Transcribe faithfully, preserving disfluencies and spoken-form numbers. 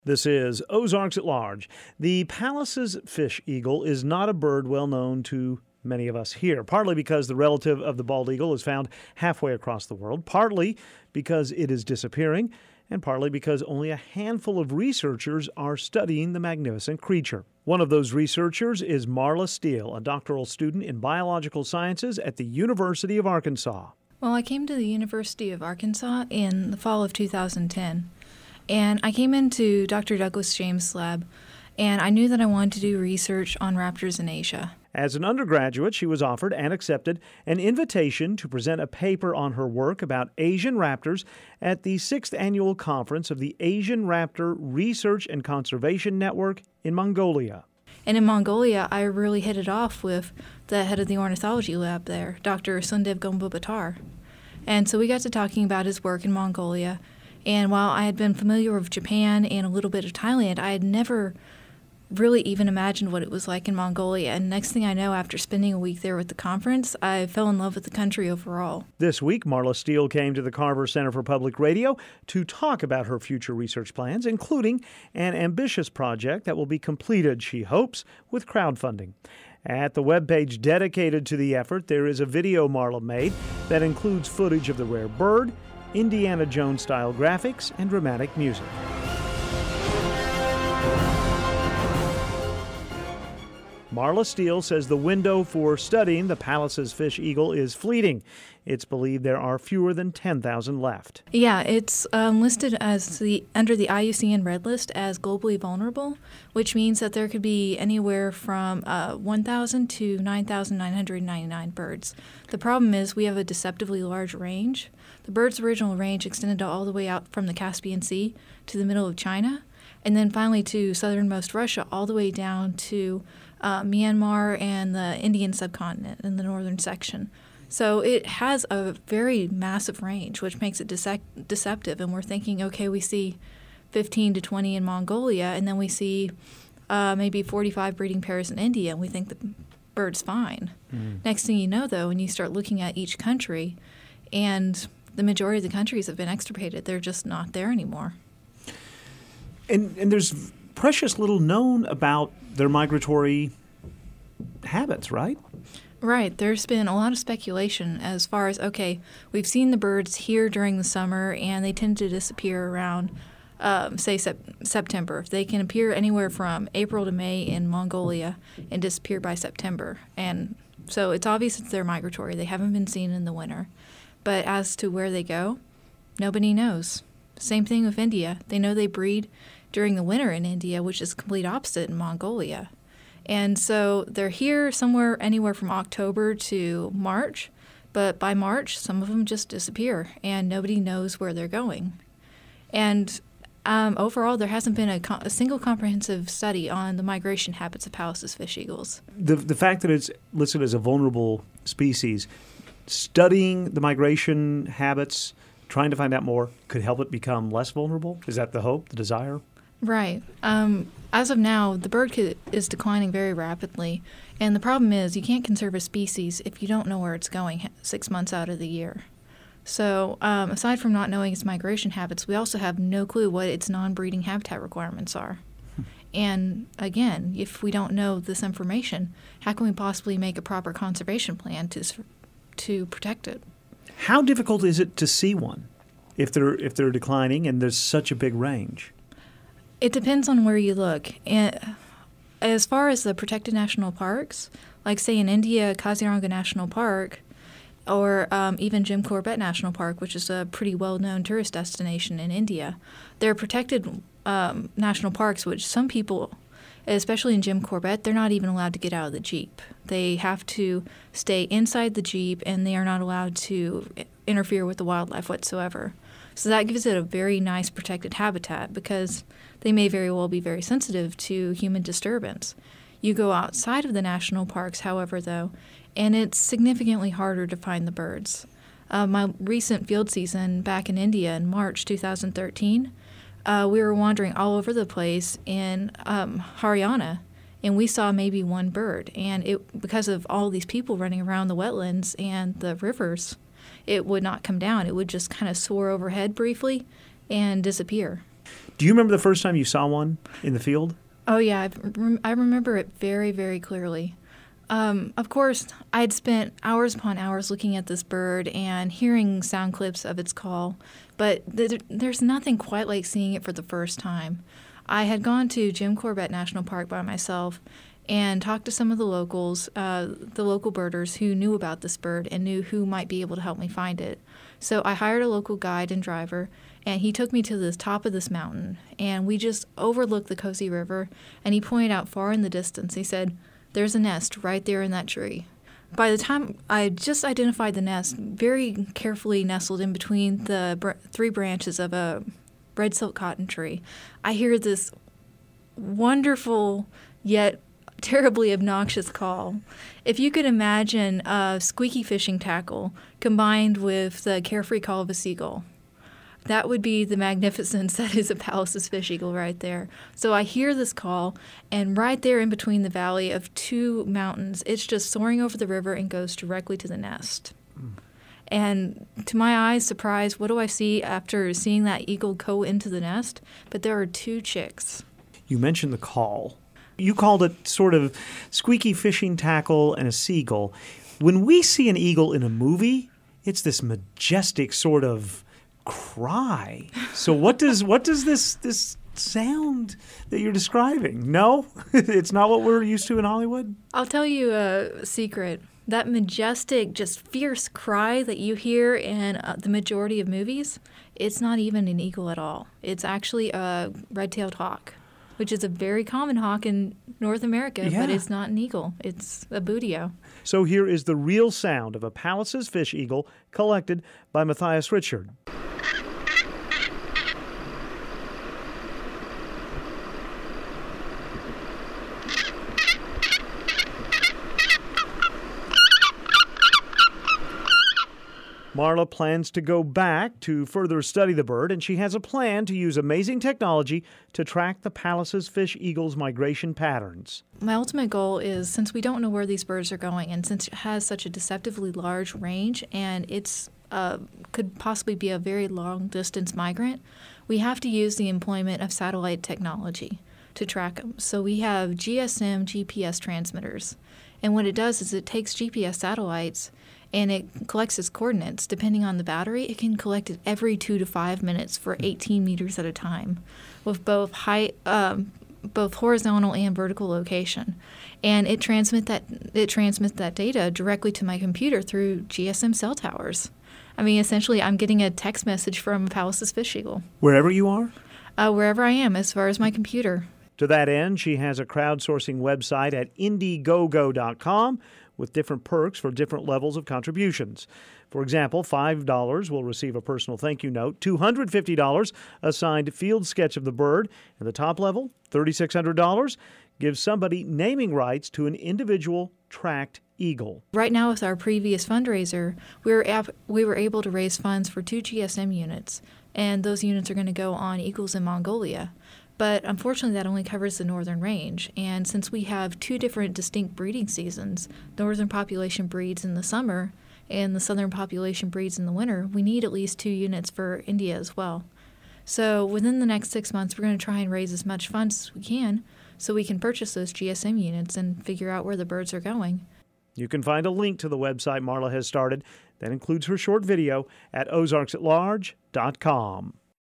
This is Ozarks at Large. The Pallas's fish eagle is not a bird well known to many of us here, partly because the relative of the bald eagle is found halfway across the world, partly because it is disappearing, and partly because only a handful of researchers are studying the magnificent creature. One of those researchers is Marla Steele, a doctoral student in biological sciences at the University of Arkansas. Well, I came to the University of Arkansas in the fall of two thousand ten. And I came into Doctor Douglas James' lab, and I knew that I wanted to do research on raptors in Asia. As an undergraduate, she was offered and accepted an invitation to present a paper on her work about Asian raptors at the sixth Annual Conference of the Asian Raptor Research and Conservation Network in Mongolia. And in Mongolia, I really hit it off with the head of the ornithology lab there, Doctor Sundev Gombubatar. And so we got to talking about his work in Mongolia. And while I had been familiar with Japan and a little bit of Thailand, I had never really even imagined what it was like in Mongolia. And next thing I know, after spending a week there with the conference, I fell in love with the country overall. This week, Marla Steele came to the Carver Center for Public Radio to talk about her future research plans, including an ambitious project that will be completed, she hopes, with crowdfunding. At the webpage dedicated to the effort, there is a video Marla made that includes footage of the rare bird, Indiana Jones-style graphics, and dramatic music. Marla Steele says the window for studying the Pallas's fish eagle is fleeting. It's believed there are fewer than ten thousand left. Yeah, it's um, listed as the under the I U C N Red List as globally vulnerable, which means that there could be anywhere from uh, one thousand to nine thousand nine hundred ninety-nine birds. The problem is we have a deceptively large range. The bird's original range extended all the way out from the Caspian Sea to the middle of China, and then finally to southernmost Russia, all the way down to uh, Myanmar and the Indian subcontinent in the northern section. So it has a very massive range, which makes it dece- deceptive. And we're thinking, okay, we see fifteen to twenty in Mongolia, and then we see uh, maybe forty-five breeding pairs in India, and we think the bird's fine. Mm. Next thing you know, though, when you start looking at each country, and the majority of the countries have been extirpated, they're just not there anymore. And, and there's precious little known about their migratory habits, right? Right. There's been a lot of speculation as far as, okay, we've seen the birds here during the summer, and they tend to disappear around, um, say, sep- September. They can appear anywhere from April to May in Mongolia and disappear by September. And so it's obvious that they're migratory. They haven't been seen in the winter. But as to where they go, nobody knows. Same thing with India. They know they breed during the winter in India, which is the complete opposite in Mongolia. And so they're here somewhere anywhere from October to March, but by March, some of them just disappear, and nobody knows where they're going. And um, overall, there hasn't been a, co- a single comprehensive study on the migration habits of Pallas's fish eagles. The, the fact that it's listed as a vulnerable species, studying the migration habits, trying to find out more, could help it become less vulnerable? Is that the hope, the desire? Right. Um, as of now, the bird could, is declining very rapidly, and the problem is you can't conserve a species if you don't know where it's going six months out of the year. So um, aside from not knowing its migration habits, we also have no clue what its non-breeding habitat requirements are. And again, if we don't know this information, how can we possibly make a proper conservation plan to to protect it? How difficult is it to see one if they're if they're declining and there's such a big range? It depends on where you look. And as far as the protected national parks, like say in India, Kaziranga National Park, or um, even Jim Corbett National Park, which is a pretty well-known tourist destination in India, they're protected um, national parks, which some people, especially in Jim Corbett, they're not even allowed to get out of the Jeep. They have to stay inside the Jeep, and they are not allowed to interfere with the wildlife whatsoever. So that gives it a very nice protected habitat because they may very well be very sensitive to human disturbance. You go outside of the national parks, however, though, and it's significantly harder to find the birds. Uh, my recent field season back in India in March two thousand thirteen, uh, we were wandering all over the place in um, Haryana, and we saw maybe one bird. And it because of all these people running around the wetlands and the rivers, it would not come down. It would just kind of soar overhead briefly and disappear. Do you remember the first time you saw one in the field? Oh, yeah. I, rem- I remember it very, very clearly. Um, of course, I'd spent hours upon hours looking at this bird and hearing sound clips of its call, but th- there's nothing quite like seeing it for the first time. I had gone to Jim Corbett National Park by myself and talked to some of the locals, uh, the local birders who knew about this bird and knew who might be able to help me find it. So I hired a local guide and driver, and he took me to the top of this mountain, and we just overlooked the Cozy River, and he pointed out far in the distance. He said, "There's a nest right there in that tree." By the time I just identified the nest, very carefully nestled in between the br- three branches of a red silk cotton tree, I hear this wonderful yet terribly obnoxious call. If you could imagine a squeaky fishing tackle combined with the carefree call of a seagull, that would be the magnificence that is a Pallas's fish eagle right there. So I hear this call, and right there in between the valley of two mountains, it's just soaring over the river and goes directly to the nest. Mm. And to my eyes, surprised, what do I see after seeing that eagle go into the nest? But there are two chicks. You mentioned the call. You called it sort of squeaky fishing tackle and a seagull. When we see an eagle in a movie, it's this majestic sort of cry. So what does what does this this sound that you're describing? No, it's not what we're used to in Hollywood. I'll tell you a secret. That majestic, just fierce cry that you hear in uh, the majority of movies, it's not even an eagle at all. It's actually a red-tailed hawk, which is a very common hawk in North America, yeah. but it's not an eagle. It's a boodio. So here is the real sound of a Pallas's fish eagle collected by Matthias Richard. Marla plans to go back to further study the bird, and she has a plan to use amazing technology to track the Pallas's fish eagle's migration patterns. My ultimate goal is, since we don't know where these birds are going, and since it has such a deceptively large range, and it's uh, could possibly be a very long-distance migrant, we have to use the employment of satellite technology to track them. So we have G S M G P S transmitters, and what it does is it takes G P S satellites and it collects its coordinates. Depending on the battery, it can collect it every two to five minutes for eighteen meters at a time, with both height, um, both horizontal and vertical location. And it transmit that it transmits that data directly to my computer through G S M cell towers. I mean, essentially, I'm getting a text message from Pallas's fish eagle. Wherever you are? Uh, wherever I am, as far as my computer. To that end, she has a crowdsourcing website at Indiegogo dot com with different perks for different levels of contributions. For example, five dollars will receive a personal thank you note, two hundred fifty dollars a signed field sketch of the bird, and the top level, three thousand six hundred dollars, gives somebody naming rights to an individual tracked eagle. Right now, with our previous fundraiser, we were, ap- we were able to raise funds for two G S M units, and those units are going to go on eagles in Mongolia. But unfortunately, that only covers the northern range. And since we have two different distinct breeding seasons, the northern population breeds in the summer and the southern population breeds in the winter, we need at least two units for India as well. So within the next six months, we're going to try and raise as much funds as we can so we can purchase those G S M units and figure out where the birds are going. You can find a link to the website Marla has started that includes her short video at ozarks at large dot com.